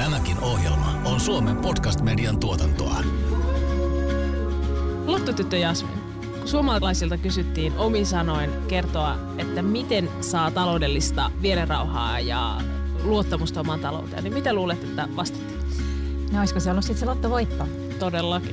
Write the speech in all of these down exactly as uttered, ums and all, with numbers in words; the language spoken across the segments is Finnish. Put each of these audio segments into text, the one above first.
Tämäkin ohjelma on Suomen podcast-median tuotantoa. Lottotyttö Jasmin, kun suomalaisilta kysyttiin omin sanoin kertoa, että miten saa taloudellista mielenrauhaa ja luottamusta omaan talouteen, niin mitä luulet, että vastattiin? No olisiko se ollut sitten se lottovoitto? Todellakin.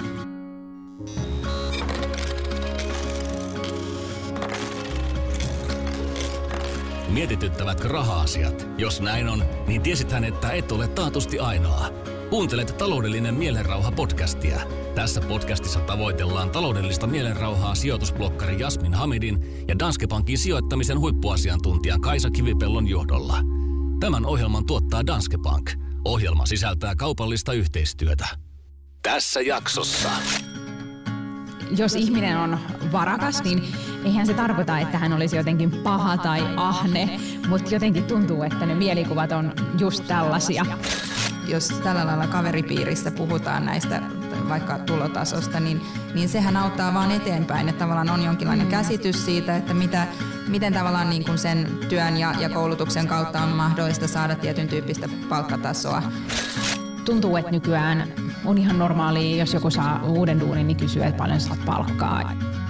Mietityttävätkö raha-asiat? Jos näin on, niin tiesithän, että et ole taatusti ainoa. Kuuntelet Taloudellinen mielenrauha-podcastia. Tässä podcastissa tavoitellaan taloudellista mielenrauhaa sijoitusblokkari Jasmin Hamidin ja Danske Bankin sijoittamisen huippuasiantuntijan Kaisa Kivipellon johdolla. Tämän ohjelman tuottaa Danske Bank. Ohjelma sisältää kaupallista yhteistyötä. Tässä jaksossa. Jos ihminen on varakas, niin eihän se tarkoita, että hän olisi jotenkin paha tai ahne, mutta jotenkin tuntuu, että ne mielikuvat on just tällaisia. Jos tällä lailla kaveripiirissä puhutaan näistä vaikka tulotasosta, niin, niin sehän auttaa vaan eteenpäin. Että tavallaan on jonkinlainen käsitys siitä, että mitä, miten tavallaan niin kuin sen työn ja, ja koulutuksen kautta on mahdollista saada tietyn tyyppistä palkkatasoa. Tuntuu, että nykyään on ihan normaalia, jos joku saa uuden duunin, niin kysyy, että paljon saat palkkaa.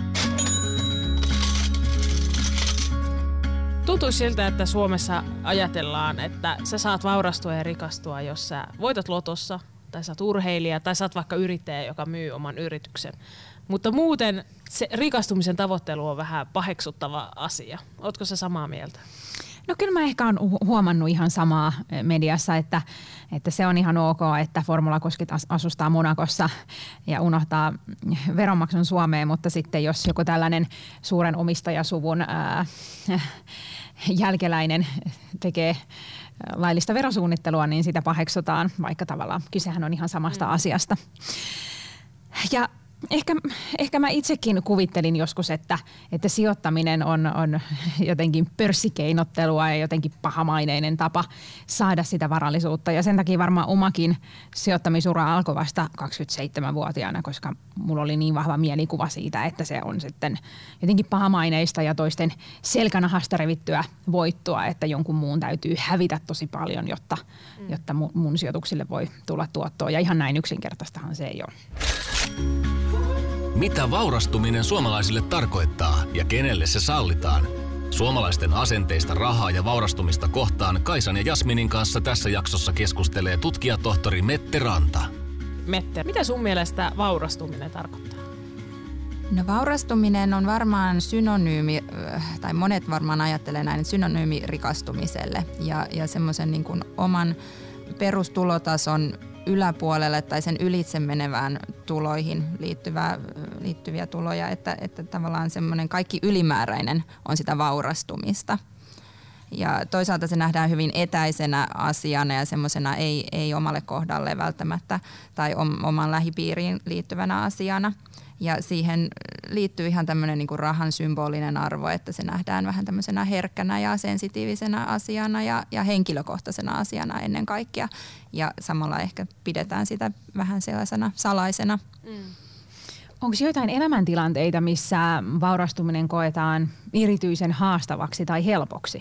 Tuntuu siltä, että Suomessa ajatellaan, että sä saat vaurastua ja rikastua, jos sä voitat lotossa, tai sä oot urheilija, tai sä oot vaikka yrittäjä, joka myy oman yrityksen. Mutta muuten se rikastumisen tavoittelu on vähän paheksuttava asia. Ootko sä samaa mieltä? No kyllä mä ehkä oon huomannut ihan samaa mediassa, että, että se on ihan ok, että formulakuskit asustaa Monacossa ja unohtaa veronmaksun Suomeen, mutta sitten jos joku tällainen suuren omistajasuvun ää, jälkeläinen tekee laillista verosuunnittelua, niin sitä paheksutaan, vaikka tavallaan kysehän on ihan samasta mm. asiasta. Ja Ehkä, ehkä mä itsekin kuvittelin joskus, että, että sijoittaminen on, on jotenkin pörssikeinottelua ja jotenkin pahamaineinen tapa saada sitä varallisuutta. Ja sen takia varmaan omakin sijoittamisura alkoi vasta kaksikymmentäseitsemänvuotiaana, koska mulla oli niin vahva mielikuva siitä, että se on sitten jotenkin pahamaineista ja toisten selkänahasta revittyä voittoa, että jonkun muun täytyy hävitä tosi paljon, jotta, mm. jotta mun sijoituksille voi tulla tuottoa. Ja ihan näin yksinkertaistahan se ei ole. Mitä vaurastuminen suomalaisille tarkoittaa ja kenelle se sallitaan? Suomalaisten asenteista rahaa ja vaurastumista kohtaan Kaisan ja Jasminin kanssa tässä jaksossa keskustelee tutkijatohtori Mette Ranta. Mette, mitä sun mielestä vaurastuminen tarkoittaa? No vaurastuminen on varmaan synonyymi, tai monet varmaan ajattelee näin, synonyymi rikastumiselle ja, ja semmoisen niin kuin oman perustulotason yläpuolelle tai sen ylitse menevään tuloihin liittyvää, liittyviä tuloja, että, että tavallaan semmoinen kaikki ylimääräinen on sitä vaurastumista. Ja toisaalta se nähdään hyvin etäisenä asiana ja semmoisena ei, ei omalle kohdalle välttämättä tai oman lähipiiriin liittyvänä asiana. Ja siihen liittyy ihan tämmöinen niin kuin rahan symbolinen arvo, että se nähdään vähän tämmöisenä herkkänä ja sensitiivisenä asiana ja, ja henkilökohtaisena asiana ennen kaikkea. Ja samalla ehkä pidetään sitä vähän sellaisena salaisena. Mm. Onko joitain elämäntilanteita, missä vaurastuminen koetaan erityisen haastavaksi tai helpoksi?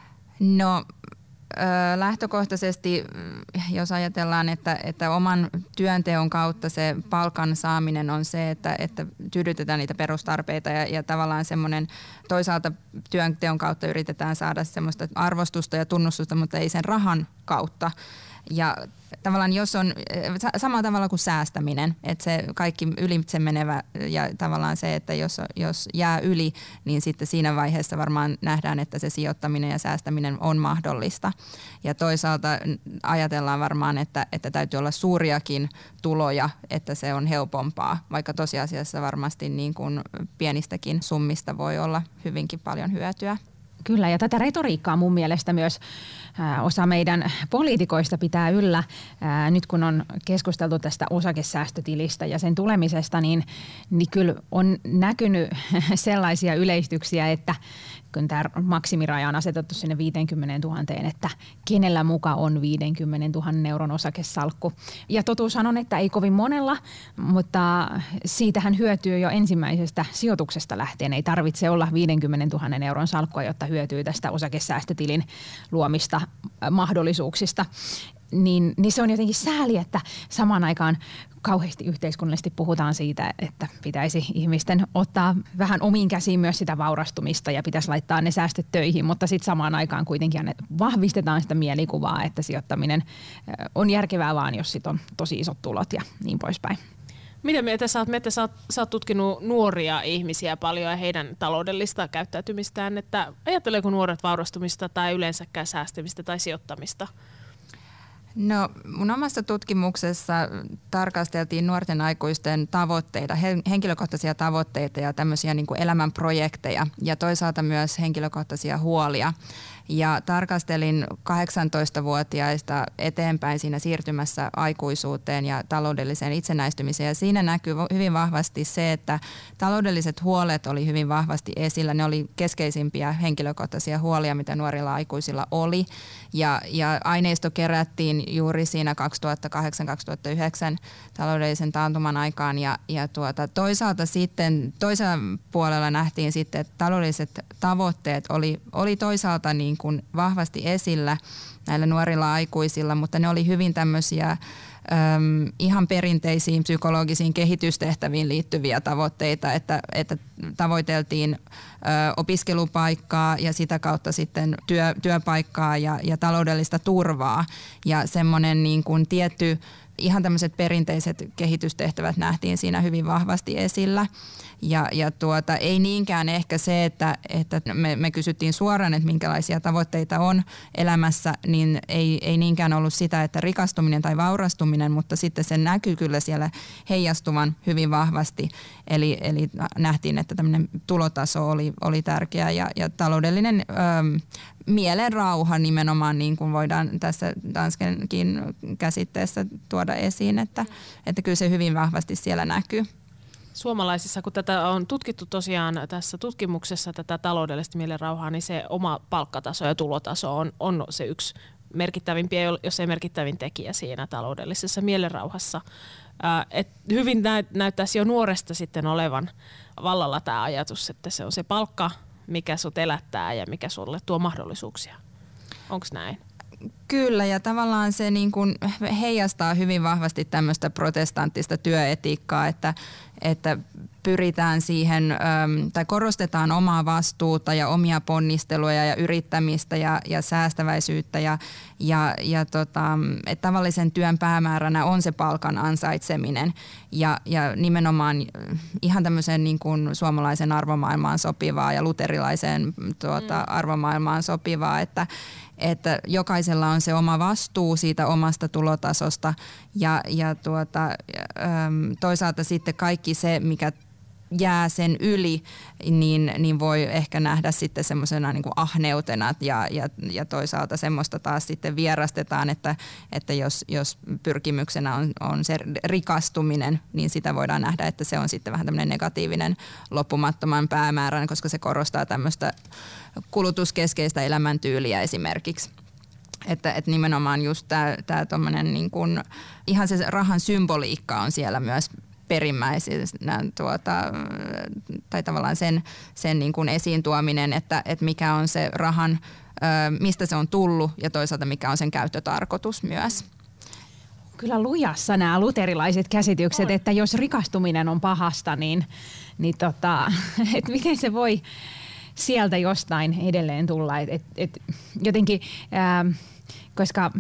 No lähtökohtaisesti, jos ajatellaan, että, että oman työnteon kautta se palkan saaminen on se, että, että tyydytetään niitä perustarpeita ja, ja tavallaan semmoinen toisaalta työnteon kautta yritetään saada semmoista arvostusta ja tunnustusta, mutta ei sen rahan kautta. Ja tavallaan jos on samalla tavalla kuin säästäminen, että se kaikki ylitse menevä ja tavallaan se, että jos, jos jää yli, niin sitten siinä vaiheessa varmaan nähdään, että se sijoittaminen ja säästäminen on mahdollista. Ja toisaalta ajatellaan varmaan, että, että täytyy olla suuriakin tuloja, että se on helpompaa, vaikka tosiasiassa varmasti niin kuin pienistäkin summista voi olla hyvinkin paljon hyötyä. Kyllä, ja tätä retoriikkaa mun mielestä myös ää, osa meidän poliitikoista pitää yllä. Ää, nyt kun on keskusteltu tästä osakesäästötilistä ja sen tulemisesta, niin, niin kyllä on näkynyt sellaisia yleistyksiä, että kun tämä maksimiraja on asetettu sinne viisikymmentätuhatta, että kenellä muka on viisikymmentätuhatta euron osakesalkku. Ja totuushan on, että ei kovin monella, mutta siitähän hyötyy jo ensimmäisestä sijoituksesta lähtien. Ei tarvitse olla viisikymmentätuhatta euron salkkua, jotta hyötyy tästä osakesäästötilin luomista mahdollisuuksista. niin, niin se on jotenkin sääli, että samaan aikaan kauheasti yhteiskunnallisesti puhutaan siitä, että pitäisi ihmisten ottaa vähän omiin käsiin myös sitä vaurastumista ja pitäisi laittaa ne säästöt töihin, mutta sitten samaan aikaan kuitenkin vahvistetaan sitä mielikuvaa, että sijoittaminen on järkevää vaan, jos sit on tosi isot tulot ja niin poispäin. Mitä mieltä sä oot? Mette, sä, oot, sä oot tutkinut nuoria ihmisiä paljon ja heidän taloudellista käyttäytymistään, että ajatteleeko nuoret vaurastumista tai yleensäkään säästämistä tai sijoittamista? No mun omassa tutkimuksessa tarkasteltiin nuorten aikuisten tavoitteita, henkilökohtaisia tavoitteita ja tämmöisiä niin kuin elämän projekteja ja toisaalta myös henkilökohtaisia huolia. Ja tarkastelin kahdeksantoistavuotiaista eteenpäin siinä siirtymässä aikuisuuteen ja taloudelliseen itsenäistymiseen. Ja siinä näkyy hyvin vahvasti se, että taloudelliset huolet oli hyvin vahvasti esillä. Ne oli keskeisimpiä henkilökohtaisia huolia, mitä nuorilla aikuisilla oli. Ja, ja aineisto kerättiin juuri siinä kaksituhattakahdeksan kaksituhattayhdeksän taloudellisen taantuman aikaan. Ja, ja tuota, toisaalta sitten toisella puolella nähtiin sitten, että taloudelliset tavoitteet oli, oli toisaalta niin kuin vahvasti esillä näillä nuorilla aikuisilla, mutta ne oli hyvin tämmöisiä äm, ihan perinteisiin psykologisiin kehitystehtäviin liittyviä tavoitteita, että, että tavoiteltiin ö, opiskelupaikkaa ja sitä kautta sitten työ, työpaikkaa ja, ja taloudellista turvaa ja semmoinen niin kuin tietty ihan tämmöiset perinteiset kehitystehtävät nähtiin siinä hyvin vahvasti esillä. Ja, ja tuota, ei niinkään ehkä se, että, että me, me kysyttiin suoraan, että minkälaisia tavoitteita on elämässä, niin ei, ei niinkään ollut sitä, että rikastuminen tai vaurastuminen, mutta sitten se näkyy kyllä siellä heijastuvan hyvin vahvasti. Eli, eli nähtiin, että tämmöinen tulotaso oli, oli tärkeä ja, ja taloudellinen äm, mielenrauha nimenomaan, niin kuin voidaan tässä Danskenkin käsitteessä tuoda esiin, että, että kyllä se hyvin vahvasti siellä näkyy. Suomalaisissa, kun tätä on tutkittu tosiaan tässä tutkimuksessa, tätä taloudellista mielenrauhaa, niin se oma palkkataso ja tulotaso on, on se yksi merkittävimpiä, jos ei merkittävin tekijä siinä taloudellisessa mielenrauhassa. Ää, et hyvin näyt, näyttäisi jo nuoresta sitten olevan vallalla tämä ajatus, että se on se palkka, mikä sut elättää ja mikä sulle tuo mahdollisuuksia. Onko näin? Kyllä, ja tavallaan se niin kuin heijastaa hyvin vahvasti tämmöistä protestanttista työetiikkaa, että, että pyritään siihen tai korostetaan omaa vastuuta ja omia ponnisteluja ja yrittämistä ja, ja säästäväisyyttä ja, ja, ja tota, että tavallisen työn päämääränä on se palkan ansaitseminen ja, ja nimenomaan ihan tämmöiseen niin kuin suomalaisen arvomaailmaan sopivaa ja luterilaiseen tuota, arvomaailmaan sopivaa, että että jokaisella on se oma vastuu siitä omasta tulotasosta ja, ja tuota, toisaalta sitten kaikki se, mikä jää sen yli, niin, niin voi ehkä nähdä sitten semmoisena niin kuin ahneutena ja, ja, ja toisaalta semmoista taas sitten vierastetaan, että, että jos, jos pyrkimyksenä on, on se rikastuminen, niin sitä voidaan nähdä, että se on sitten vähän tämmöinen negatiivinen loppumattoman päämäärän, koska se korostaa tämmöistä kulutuskeskeistä elämäntyyliä esimerkiksi. Että, että nimenomaan just tämä tommonen niin kuin, ihan se rahan symboliikka on siellä myös perimmäisenä tuota, tai tavallaan sen, sen niin kuin esiin tuominen, että, että mikä on se rahan, mistä se on tullut ja toisaalta mikä on sen käyttötarkoitus myös. Kyllä lujassa nämä luterilaiset käsitykset, että jos rikastuminen on pahasta, niin, niin tota, että miten se voi sieltä jostain edelleen tulla. Et, et, et jotenkin, ää, koska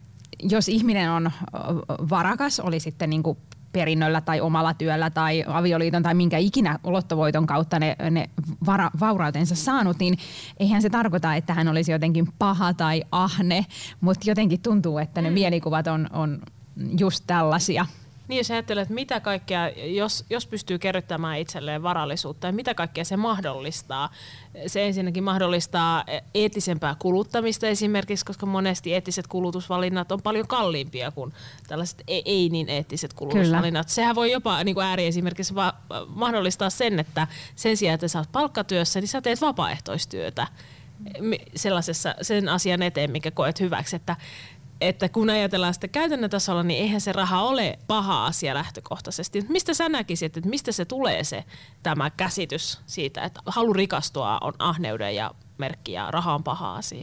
jos ihminen on varakas, oli sitten niinku perinnöllä tai omalla työllä tai avioliiton tai minkä ikinä lottovoiton kautta ne, ne vara, vaurautensa saanut, niin eihän se tarkoita, että hän olisi jotenkin paha tai ahne, mutta jotenkin tuntuu, että ne mm. mielikuvat on, on just tällaisia. Niin jos ajattelee, että mitä kaikkea, jos, jos pystyy kerryttämään itselleen varallisuutta, niin mitä kaikkea se mahdollistaa? Se ensinnäkin mahdollistaa eettisempää kuluttamista esimerkiksi, koska monesti eettiset kulutusvalinnat on paljon kalliimpia kuin tällaiset ei, ei niin eettiset kulutusvalinnat. Kyllä. Sehän voi jopa niin kuin ääriesimerkiksi va- mahdollistaa sen, että sen sijaan, että sä oot palkkatyössä, niin sä teet vapaaehtoistyötä sellaisessa, sen asian eteen, mikä koet hyväksi, että että kun ajatellaan sitä käytännön tasolla, niin eihän se raha ole paha asia lähtökohtaisesti. Mistä sä näkisit, että mistä se tulee se tämä käsitys siitä, että halu rikastua on ahneuden ja merkki ja raha on paha asia?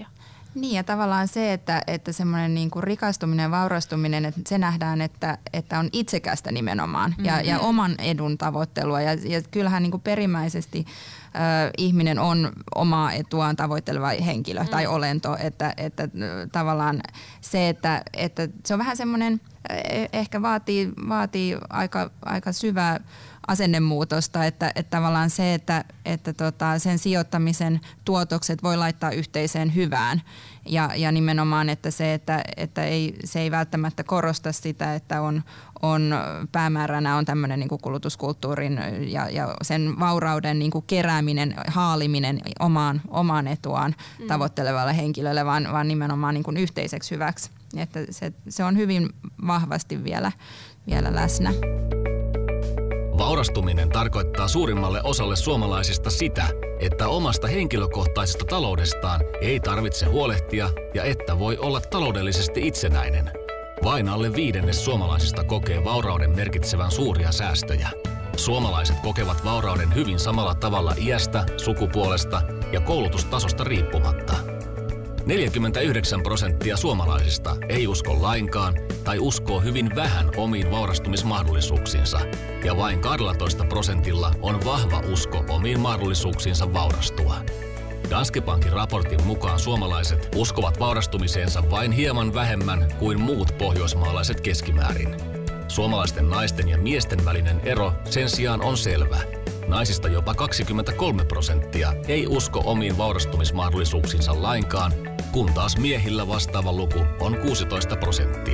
Niin ja tavallaan se, että, että semmoinen niin kuin rikastuminen ja vaurastuminen, että se nähdään, että, että on itsekästä nimenomaan ja, mm-hmm. ja oman edun tavoittelua. Ja, ja kyllähän niin kuin perimmäisesti äh, ihminen on omaa etuaan tavoitteleva henkilö mm. tai olento. Että, että tavallaan se, että, että se on vähän semmoinen, ehkä vaatii, vaatii aika, aika syvää asennemuutosta, että, että tavallaan se, että, että tota, sen sijoittamisen tuotokset voi laittaa yhteiseen hyvään ja, ja nimenomaan, että se, että, että ei, se ei välttämättä korosta sitä, että on, on päämääränä on tämmöinen niin kuin kulutuskulttuurin ja, ja sen vaurauden niin kuin kerääminen, haaliminen omaan, omaan etuaan mm. tavoittelevalle henkilölle, vaan, vaan nimenomaan niin kuin yhteiseksi hyväksi. Että se, se on hyvin vahvasti vielä, vielä läsnä. Vaurastuminen tarkoittaa suurimmalle osalle suomalaisista sitä, että omasta henkilökohtaisesta taloudestaan ei tarvitse huolehtia ja että voi olla taloudellisesti itsenäinen. Vain alle viidennes suomalaisista kokee vaurauden merkitsevän suuria säästöjä. Suomalaiset kokevat vaurauden hyvin samalla tavalla iästä, sukupuolesta ja koulutustasosta riippumatta. neljäkymmentäyhdeksän prosenttia suomalaisista ei usko lainkaan tai uskoo hyvin vähän omiin vaurastumismahdollisuuksiinsa. Ja vain kaksitoista prosentilla on vahva usko omiin mahdollisuuksiinsa vaurastua. Danske Bankin raportin mukaan suomalaiset uskovat vaurastumiseensa vain hieman vähemmän kuin muut pohjoismaalaiset keskimäärin. Suomalaisten naisten ja miesten välinen ero sen sijaan on selvä. Naisista jopa kaksikymmentäkolme prosenttia ei usko omiin vaurastumismahdollisuuksiinsa lainkaan, kun taas miehillä vastaava luku on kuusitoista prosenttia.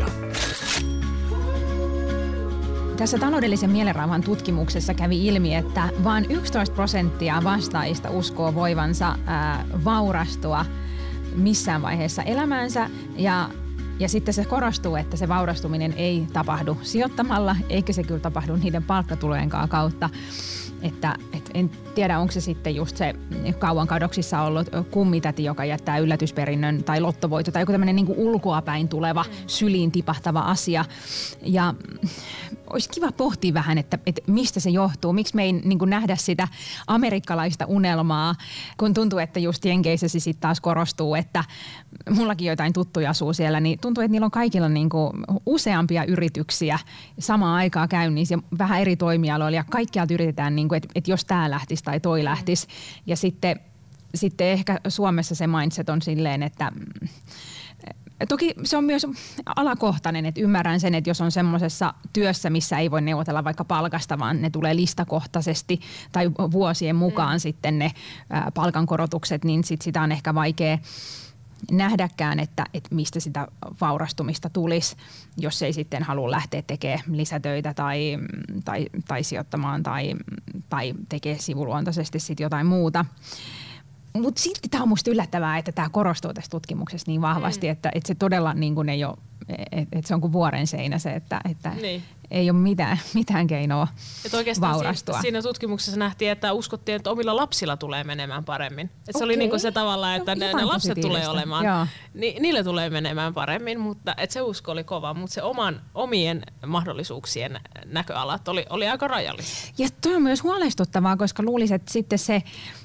Tässä taloudellisen mielenrauhan tutkimuksessa kävi ilmi, että vain yksitoista prosenttia vastaajista uskoo voivansa ää, vaurastua missään vaiheessa elämäänsä ja Ja sitten se korostuu, että se vaurastuminen ei tapahdu sijoittamalla, eikä se kyllä tapahdu niiden palkkatulojenkaan kautta. Että, et en tiedä, onko se sitten just se kauan kadoksissa ollut kummitäti, joka jättää yllätysperinnön tai lottovoitto tai joku tämmöinen niin kuin ulkoapäin tuleva, syliin tipahtava asia. Ja olisi kiva pohtia vähän, että, että mistä se johtuu. Miksi me ei niin kuin nähdä sitä amerikkalaista unelmaa, kun tuntuu, että just Jenkeissä se sitten taas korostuu, että mullakin jotain tuttuja asuu siellä, niin tuntuu, että niillä on kaikilla niin kuin useampia yrityksiä samaan aikaan käynnissä ja vähän eri toimialoilla ja kaikkialta yritetään, niin kuin, että, että jos tämä lähtisi tai toi lähtisi. Ja sitten, sitten ehkä Suomessa se mindset on silleen, että toki se on myös alakohtainen, että ymmärrän sen, että jos on semmoisessa työssä, missä ei voi neuvotella vaikka palkasta, vaan ne tulee listakohtaisesti tai vuosien mukaan mm. sitten ne palkankorotukset, niin sit sitä on ehkä vaikea nähdäkään, että, että mistä sitä vaurastumista tulisi, jos ei sitten halua lähteä tekemään lisätöitä tai, tai, tai sijoittamaan tai, tai tekee sivuluontoisesti sitten jotain muuta. Mutta silti tämä on musta yllättävää, että tämä korostuu tässä tutkimuksessa niin vahvasti, mm. että, että se todella niin kuin ei ole, että, että se on kuin vuoren seinä se, että, että niin. ei ole mitään, mitään keinoa vaurastua. Siinä, siinä tutkimuksessa nähtiin, että uskottiin, että omilla lapsilla tulee menemään paremmin. Että okay. Se oli niin kuin se tavalla, että no, ne, ne lapset tulee olemaan, ni, niille tulee menemään paremmin, mutta että se usko oli kova, mutta se oman, omien mahdollisuuksien näköalat oli, oli aika rajallisia. Ja toi on myös huolestuttavaa, koska luulisin, että sitten se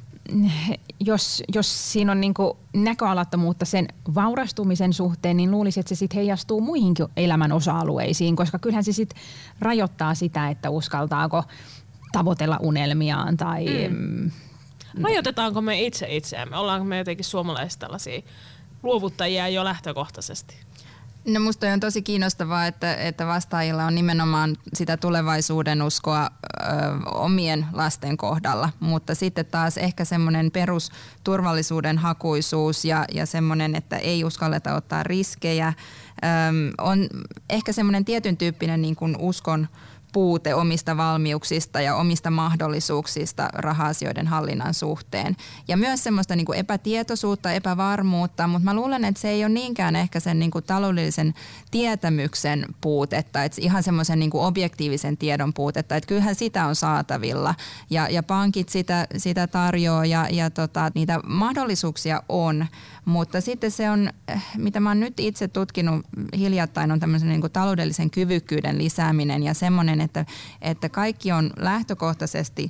Jos, jos siinä on niinku näköalattomuutta sen vaurastumisen suhteen, niin luulisin, että se sitten heijastuu muihinkin elämän osa-alueisiin, koska kyllähän se sitten rajoittaa sitä, että uskaltaako tavoitella unelmiaan tai mm. Rajoitetaanko me itse itseämme? Ollaanko me jotenkin suomalaiset tällaisia luovuttajia jo lähtökohtaisesti? No musta on tosi kiinnostavaa, että, että vastaajilla on nimenomaan sitä tulevaisuuden uskoa ö, omien lasten kohdalla, mutta sitten taas ehkä semmoinen perusturvallisuuden hakuisuus ja, ja semmoinen, että ei uskalleta ottaa riskejä, ö, on ehkä semmoinen tietyn tyyppinen niin kuin uskon puute omista valmiuksista ja omista mahdollisuuksista raha-asioiden hallinnan suhteen. Ja myös semmoista niin kuin epätietoisuutta, epävarmuutta, mutta mä luulen, että se ei ole niinkään ehkä sen niin kuin taloudellisen tietämyksen puutetta, että ihan semmoisen niin kuin objektiivisen tiedon puutetta, että kyllähän sitä on saatavilla ja, ja pankit sitä, sitä tarjoaa ja, ja tota, niitä mahdollisuuksia on, mutta sitten se on, mitä mä oon nyt itse tutkinut hiljattain, on tämmöisen niin kuin taloudellisen kyvykkyyden lisääminen ja semmoinen, Että, että kaikki on lähtökohtaisesti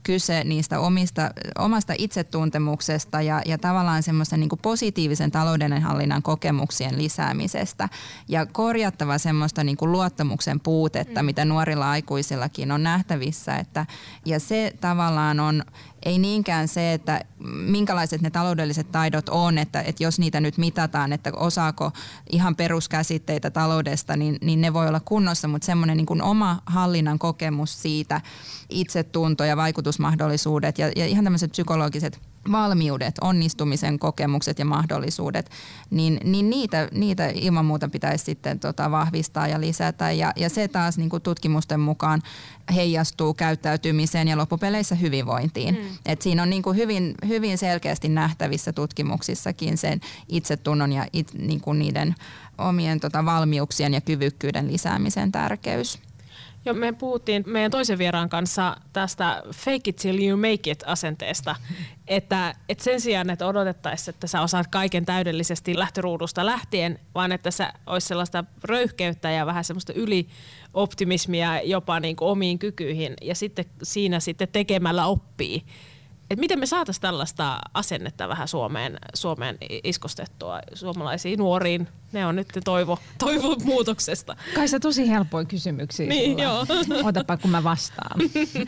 kyse niistä omista, omasta itsetuntemuksesta ja, ja tavallaan semmoisen niin kuin positiivisen talouden hallinnan kokemuksien lisäämisestä ja korjattava semmoista niin kuin luottamuksen puutetta, mm. mitä nuorilla aikuisillakin on nähtävissä. Että, ja se tavallaan on ei niinkään se, että minkälaiset ne taloudelliset taidot on, että, että jos niitä nyt mitataan, että osaako ihan peruskäsitteitä taloudesta, niin, niin ne voi olla kunnossa, mutta semmoinen niin kuin oma hallinnan kokemus siitä, itsetunto ja vaikutusmahdollisuudet ja, ja ihan tämmöiset psykologiset valmiudet, onnistumisen kokemukset ja mahdollisuudet, niin, niin niitä, niitä ilman muuta pitäisi sitten tota vahvistaa ja lisätä. Ja, ja se taas niin kuin tutkimusten mukaan heijastuu käyttäytymiseen ja loppupeleissä hyvinvointiin. Mm. Et siinä on niin kuin hyvin, hyvin selkeästi nähtävissä tutkimuksissakin sen itsetunnon ja it, niin kuin niiden omien tota valmiuksien ja kyvykkyyden lisäämisen tärkeys. Jo, me puhuttiin meidän toisen vieraan kanssa tästä fake it till you make it -asenteesta, että, että sen sijaan, että odotettaisiin, että sä osaat kaiken täydellisesti lähtöruudusta lähtien, vaan että sä olisi sellaista röyhkeyttä ja vähän semmoista ylioptimismia jopa niin kuin omiin kykyihin ja sitten siinä sitten tekemällä oppii. Et miten me saataisiin tällaista asennetta vähän Suomeen, Suomeen iskostettua suomalaisiin nuoriin? Ne on nyt toivo, toivo muutoksesta. Kai se tosi helppoja kysymyksiä niin, joo. Otapa, kun mä vastaan.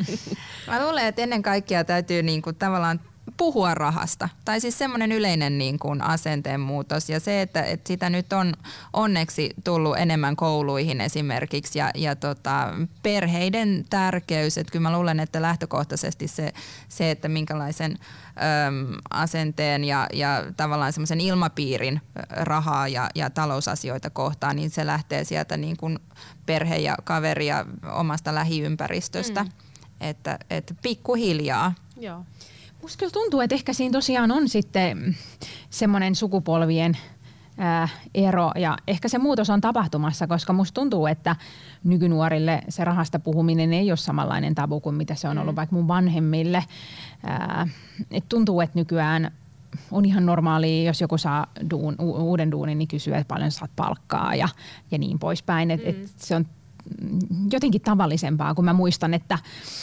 Mä luulen, että ennen kaikkea täytyy niinku tavallaan puhua rahasta. Tai siis semmoinen yleinen niin kuin asenteen muutos ja se, että, että sitä nyt on onneksi tullut enemmän kouluihin esimerkiksi ja, ja tota, perheiden tärkeys. Että kyllä mä luulen, että lähtökohtaisesti se, se että minkälaisen äm, asenteen ja, ja tavallaan semmoisen ilmapiirin rahaa ja, ja talousasioita kohtaan, niin se lähtee sieltä niin kuin perhe ja kaveri ja omasta lähiympäristöstä. Mm. Että, että pikkuhiljaa. Joo. Musta kyllä tuntuu, että ehkä siinä tosiaan on sitten semmoinen sukupolvien ää, ero ja ehkä se muutos on tapahtumassa, koska musta tuntuu, että nykynuorille se rahasta puhuminen ei ole samanlainen tabu kuin mitä se on ollut mm. vaikka mun vanhemmille. Ää, et tuntuu, että nykyään on ihan normaalia, jos joku saa duun, u- uuden duunin, niin kysyy, että paljon saat palkkaa ja, ja niin poispäin. Et, mm. et se on jotenkin tavallisempaa, kun mä muistan, että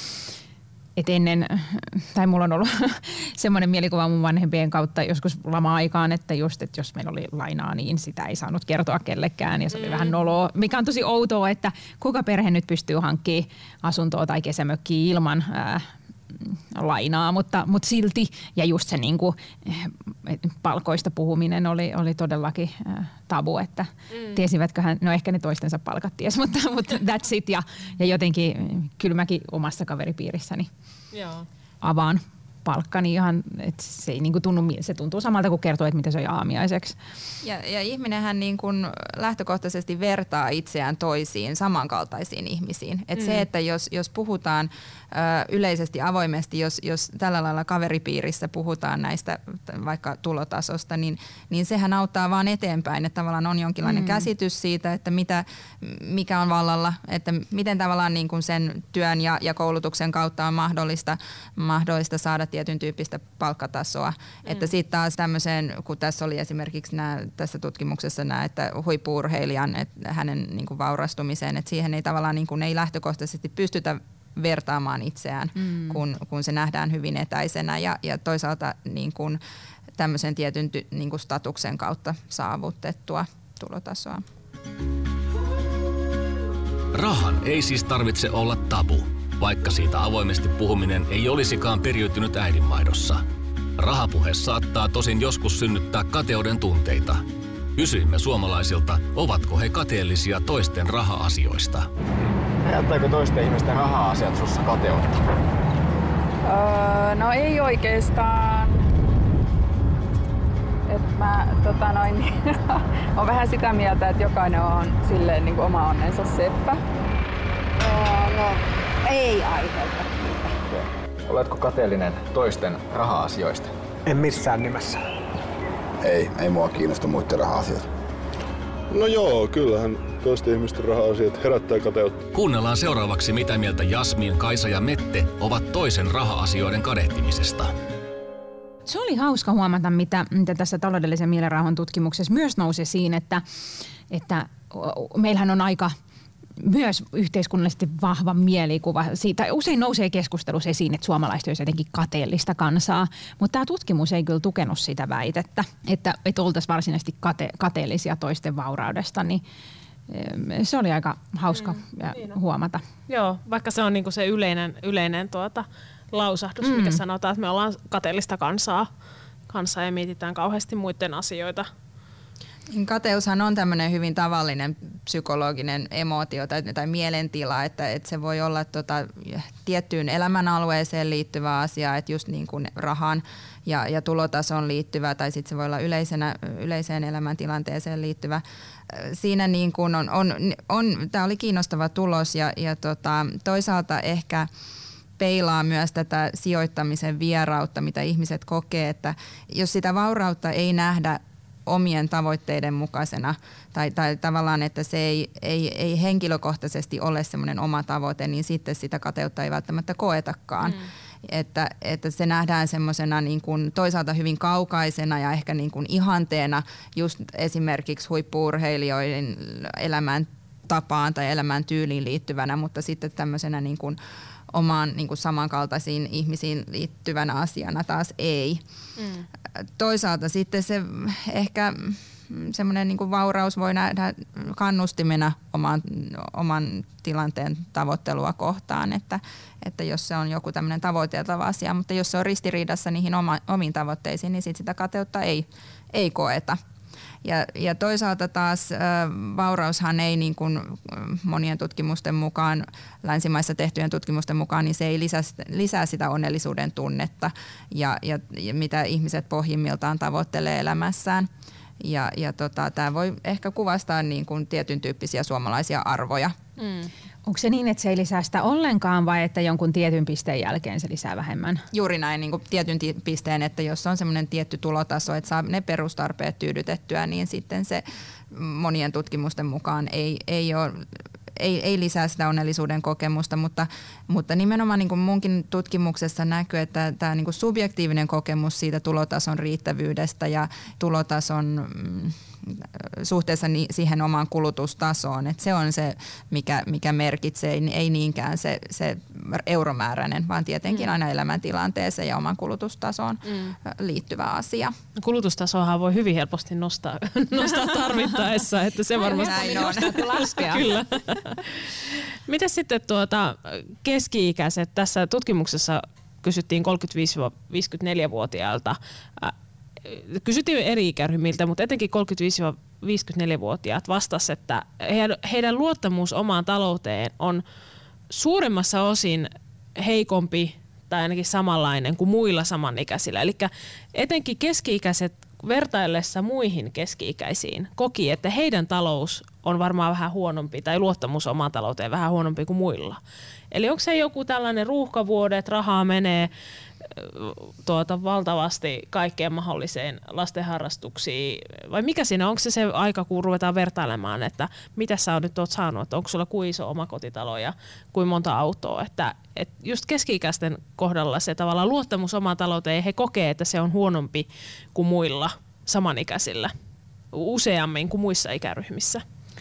Et ennen, tai mulla on ollut semmoinen mielikuva mun vanhempien kautta joskus lama-aikaan, että just, että jos meillä oli lainaa, niin sitä ei saanut kertoa kellekään ja se oli mm. vähän noloa, mikä on tosi outoa, että kuka perhe nyt pystyy hankkimaan asuntoa tai kesämökkiä ilman ää, lainaa, mutta, mutta silti ja just se niin kuin, palkoista puhuminen oli, oli todellakin ää, tabu, että mm. tiesivätköhän, no ehkä ne toistensa palkat ties, mutta, mutta that's it ja, ja jotenkin kyllä mäkin omassa kaveripiirissäni Joo. avaan palkkani ihan, että se ei niinku tunnu, se tuntuu samalta kuin kertoo, että mitä se on aamiaiseksi. Ja, ja ihminenhän niin kuin lähtökohtaisesti vertaa itseään toisiin samankaltaisiin ihmisiin. Et mm. se, että jos, jos puhutaan ö, yleisesti avoimesti, jos, jos tällä lailla kaveripiirissä puhutaan näistä vaikka tulotasosta, niin, niin sehän auttaa vaan eteenpäin. Että tavallaan on jonkinlainen mm. käsitys siitä, että mitä, mikä on vallalla, että miten tavallaan niin kuin sen työn ja, ja koulutuksen kautta on mahdollista, mahdollista saada tietyn tyyppistä palkkatasoa. Mm. Että sitten taas tämmöiseen, kun tässä oli esimerkiksi nämä, tässä tutkimuksessa nämä, että huippu-urheilijan, että hänen niin kuin vaurastumiseen, että siihen ei tavallaan niin kuin, ei lähtökohtaisesti pystytä vertaamaan itseään, mm. kun, kun se nähdään hyvin etäisenä ja, ja toisaalta niin kuin tämmöisen tietyn ty, niin kuin statuksen kautta saavutettua tulotasoa. Rahan ei siis tarvitse olla tabu, vaikka siitä avoimesti puhuminen ei olisikaan periytynyt äidinmaidossa. Rahapuhe saattaa tosin joskus synnyttää kateuden tunteita. Kysyimme suomalaisilta, ovatko he kateellisia toisten raha-asioista. Ajattaako toisten ihmisten raha-asiat sussa kateutta? Öö, no ei oikeastaan. Et mä tota noin, on vähän sitä mieltä, että jokainen on silleen niin kuin oma onnensa seppä. Öö, no ei aiheuta niitä. Oletko kateellinen toisten raha-asioista? En missään nimessä. Ei, ei mua kiinnosta muiden raha-asiat. No joo, kyllähän toisten ihmisten raha-asiat herättää kateutta. Kuunnellaan seuraavaksi, mitä mieltä Jasmin, Kaisa ja Mette ovat toisen raha-asioiden kadehtimisesta. Se oli hauska huomata, mitä, mitä tässä taloudellisen mielenrauhan tutkimuksessa myös nousi siinä, että, että meillähän on aika myös yhteiskunnallisesti vahva mielikuva. Siitä usein nousee keskustelussa esiin, että suomalaiset olisi jotenkin kateellista kansaa, mutta tämä tutkimus ei kyllä tukenut sitä väitettä, että, että oltaisiin varsinaisesti kate, kateellisia toisten vauraudesta, niin se oli aika hauska mm, ja niin huomata. Joo, vaikka se on niinku se yleinen, yleinen tuota, lausahdus, mm. mikä sanotaan, että me ollaan kateellista kansaa, kansaa ja mietitään kauheasti muiden asioita. Kateushan on tämmöinen hyvin tavallinen psykologinen emootio tai, tai mielentila, että, että se voi olla tota, tiettyyn elämänalueeseen liittyvä asia, että just niin kuin rahan ja, ja tulotason liittyvä, tai sitten se voi olla yleisenä, yleiseen elämäntilanteeseen liittyvä. Siinä niin kuin on, on, on tämä oli kiinnostava tulos ja, ja tota, toisaalta ehkä peilaa myös tätä sijoittamisen vierautta, mitä ihmiset kokee, että jos sitä vaurautta ei nähdä omien tavoitteiden mukaisena tai, tai tavallaan, että se ei, ei, ei henkilökohtaisesti ole semmoinen oma tavoite, niin sitten sitä kateutta ei välttämättä koetakaan. Mm. Että, että se nähdään semmoisena niin kuin toisaalta hyvin kaukaisena ja ehkä niin kuin ihanteena just esimerkiksi huippu-urheilijoiden elämän tapaan tai elämän tyyliin liittyvänä, mutta sitten tämmöisenä niin kuin omaan niin kuin samankaltaisiin ihmisiin liittyvänä asiana taas ei. Mm. Toisaalta sitten se ehkä semmoinen niin kuin vauraus voi nähdä kannustimena oman, oman tilanteen tavoittelua kohtaan, että, että jos se on joku tämmöinen tavoiteltava asia, mutta jos se on ristiriidassa niihin oma, omiin tavoitteisiin, niin sit sitä kateutta ei, ei koeta. Ja, ja toisaalta taas äh, vauraushan ei niin kuin monien tutkimusten mukaan, länsimaissa tehtyjen tutkimusten mukaan, niin se ei lisää, lisää sitä onnellisuuden tunnetta ja, ja, ja mitä ihmiset pohjimmiltaan tavoittelee elämässään. Ja, ja tota, tämä voi ehkä kuvastaa niin kuin tietyn tyyppisiä suomalaisia arvoja. Mm. Onko se niin, että se ei lisää sitä ollenkaan vai että jonkun tietyn pisteen jälkeen se lisää vähemmän? Juuri näin, niin kuin tietyn pisteen, että jos on semmoinen tietty tulotaso, että saa ne perustarpeet tyydytettyä, niin sitten se monien tutkimusten mukaan ei, ei ole... Ei, ei lisää sitä onnellisuuden kokemusta, mutta, mutta nimenomaan niin kuin munkin tutkimuksessa näkyy, että tämä niin kuin subjektiivinen kokemus siitä tulotason riittävyydestä ja tulotason mm, suhteessa ni, siihen omaan kulutustasoon, että se on se, mikä, mikä merkitsee, ei niinkään se, se euromääräinen, vaan tietenkin mm. aina elämäntilanteeseen ja oman kulutustasoon mm. liittyvä asia. Kulutustasoahan voi hyvin helposti nostaa, nostaa tarvittaessa, että se varmasti laskea. Kyllä. Miten sitten tuota, keski-ikäiset, tässä tutkimuksessa kysyttiin kolmekymmentäviisi viisikymmentäneljä-vuotiailta, kysyttiin eri ikäryhmiltä, mutta etenkin kolmekymmentäviisi viisikymmentäneljä-vuotiaat vastasivat, että heidän luottamus omaan talouteen on suuremmassa osin heikompi tai ainakin samanlainen kuin muilla samanikäisillä. Eli etenkin keski-ikäiset vertaillessa muihin keski-ikäisiin koki, että heidän talous on varmaan vähän huonompi tai luottamus omaan talouteen vähän huonompi kuin muilla. Eli onko se joku tällainen ruuhkavuodet, rahaa menee tuota, valtavasti kaikkeen mahdolliseen lastenharrastuksiin, vai mikä siinä, onko se se aika, kun ruvetaan vertailemaan, että mitä sä nyt oot saanut, että onko sulla kuin iso omakotitalo ja kuin monta autoa, että, että just keski-ikäisten kohdalla se tavallaan luottamus omaan talouteen, he kokee, että se on huonompi kuin muilla samanikäisillä, useammin kuin muissa ikäryhmissä.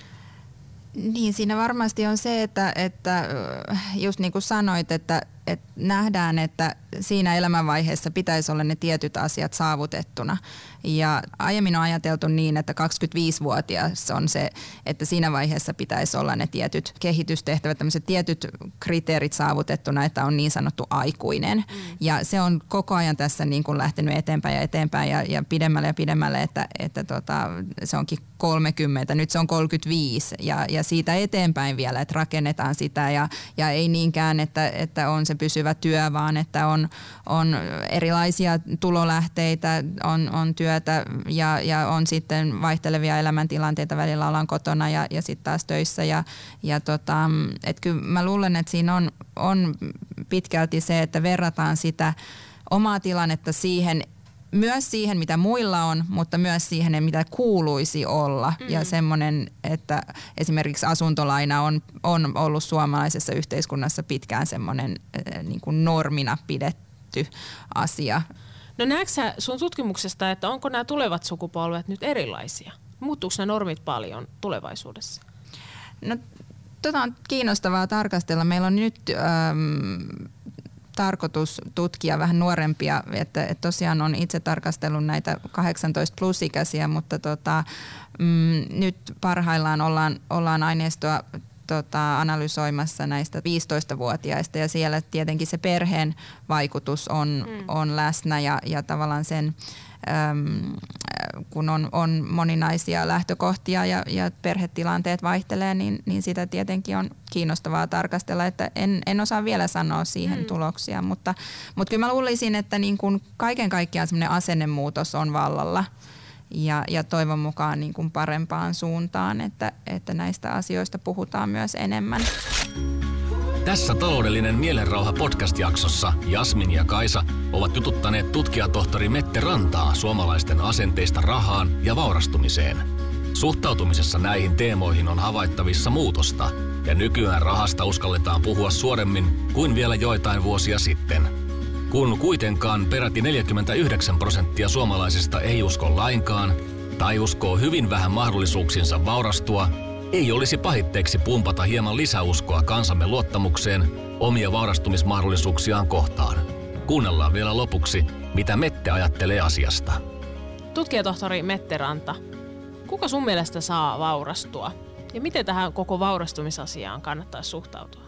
Niin, siinä varmasti on se, että, että just niin kuin sanoit, että, että nähdään, että siinä elämänvaiheessa pitäisi olla ne tietyt asiat saavutettuna. Ja aiemmin on ajateltu niin, että kaksikymmentäviisivuotias on se, että siinä vaiheessa pitäisi olla ne tietyt kehitystehtävät, tämmöiset tietyt kriteerit saavutettuna, että on niin sanottu aikuinen. Mm. Ja se on koko ajan tässä niin kuin lähtenyt eteenpäin ja eteenpäin ja, ja pidemmälle ja pidemmälle, että, että tota, se onkin kolmekymmentä, nyt se on kolmekymmentäviisi ja, ja siitä eteenpäin vielä, että rakennetaan sitä ja, ja ei niinkään, että, että on se pysyvä työ, vaan että on, on erilaisia tulolähteitä, on, on työtä ja, ja on sitten vaihtelevia elämäntilanteita, välillä ollaan kotona ja, ja sitten taas töissä. Ja, ja tota, et kyllä mä luulen, että siinä on, on pitkälti se, että verrataan sitä omaa tilannetta siihen, myös siihen, mitä muilla on, mutta myös siihen, mitä kuuluisi olla. Mm. Ja semmoinen, että esimerkiksi asuntolaina on, on ollut suomalaisessa yhteiskunnassa pitkään semmoinen niin kuin normina pidetty asia. No näetkö sä sun tutkimuksesta, että onko nämä tulevat sukupolvet nyt erilaisia? Muuttuuko nämä normit paljon tulevaisuudessa? No Tota on kiinnostavaa tarkastella. Meillä on nyt äm, tarkoitus tutkia vähän nuorempia, että, että tosiaan on itse tarkastellut näitä kahdeksantoista plus ikäisiä, mutta tota, mm, nyt parhaillaan ollaan, ollaan aineistoa tota, analysoimassa näistä viisitoistavuotiaista ja siellä tietenkin se perheen vaikutus on, mm. on läsnä ja, ja tavallaan sen kun on, on moninaisia lähtökohtia ja, ja perhetilanteet vaihtelee, niin, niin sitä tietenkin on kiinnostavaa tarkastella, että en, en osaa vielä sanoa siihen mm. tuloksia, mutta, mutta kyllä mä luulisin, että niin kuin kaiken kaikkiaan semmoinen asennemuutos on vallalla ja, ja toivon mukaan niin kuin parempaan suuntaan, että, että näistä asioista puhutaan myös enemmän. Tässä Taloudellinen mielenrauha podcast-jaksossa Jasmin ja Kaisa ovat jututtaneet tutkijatohtori Mette Rantaa suomalaisten asenteista rahaan ja vaurastumiseen. Suhtautumisessa näihin teemoihin on havaittavissa muutosta ja nykyään rahasta uskalletaan puhua suoremmin kuin vielä joitain vuosia sitten. Kun kuitenkaan peräti neljäkymmentäyhdeksän prosenttia suomalaisista ei usko lainkaan tai uskoo hyvin vähän mahdollisuuksinsa vaurastua, ei olisi pahitteeksi pumpata hieman lisäuskoa kansamme luottamukseen omia vaurastumismahdollisuuksiaan kohtaan. Kuunnellaan vielä lopuksi, mitä Mette ajattelee asiasta. Tutkijatohtori Mette Ranta, kuka sun mielestä saa vaurastua? Ja miten tähän koko vaurastumisasiaan kannattaisi suhtautua?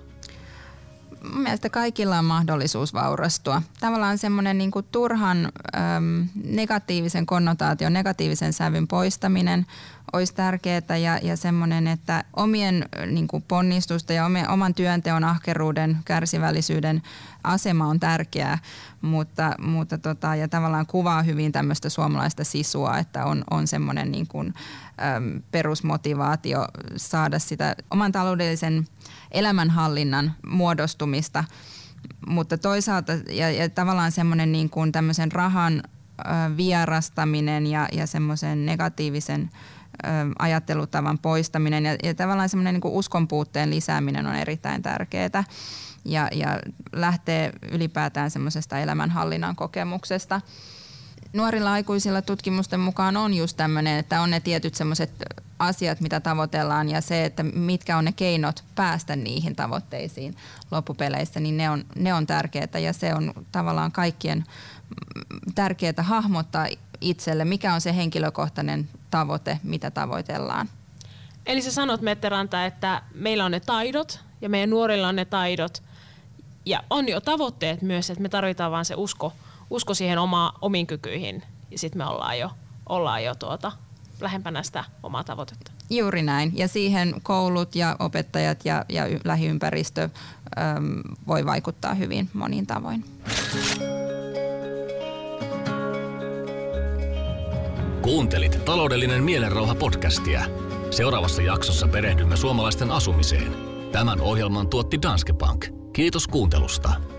Mun mielestä kaikilla on mahdollisuus vaurastua. Tavallaan semmoinen niin kuin turhan äm, negatiivisen konnotaation, negatiivisen sävyn poistaminen olisi tärkeää ja, ja semmoinen, että omien niin kuin ponnistusta ja omien, oman työnteon, ahkeruuden, kärsivällisyyden asema on tärkeää, mutta, mutta tota, ja tavallaan kuvaa hyvin tämmöistä suomalaista sisua, että on, on semmoinen niin kuin, äm, perusmotivaatio saada sitä oman taloudellisen elämänhallinnan muodostumista, mutta toisaalta ja, ja tavallaan semmoinen niin kuin tämmöisen rahan äh, vierastaminen ja, ja semmoisen negatiivisen äh, ajattelutavan poistaminen ja, ja tavallaan semmoinen niin kuin uskonpuutteen lisääminen on erittäin tärkeää ja, ja lähtee ylipäätään semmoisesta elämänhallinnan kokemuksesta. Nuorilla aikuisilla tutkimusten mukaan on just tämmöinen, että on ne tietyt semmoiset asiat, mitä tavoitellaan ja se, että mitkä on ne keinot päästä niihin tavoitteisiin loppupeleissä, niin ne on, ne on tärkeää ja se on tavallaan kaikkien tärkeää hahmottaa itselle, mikä on se henkilökohtainen tavoite, mitä tavoitellaan. Eli sä sanot, Mette Ranta, että meillä on ne taidot ja meidän nuorilla on ne taidot ja on jo tavoitteet myös, että me tarvitaan vaan se usko, usko siihen oma, omiin kykyihin ja sitten me ollaan jo, ollaan jo tuota, lähempänä sitä omaa tavoitetta. Juuri näin. Ja siihen koulut ja opettajat ja, ja lähiympäristö äm, voi vaikuttaa hyvin monin tavoin. Kuuntelit Taloudellinen mielenrauha podcastia. Seuraavassa jaksossa perehdymme suomalaisten asumiseen. Tämän ohjelman tuotti Danske Bank. Kiitos kuuntelusta.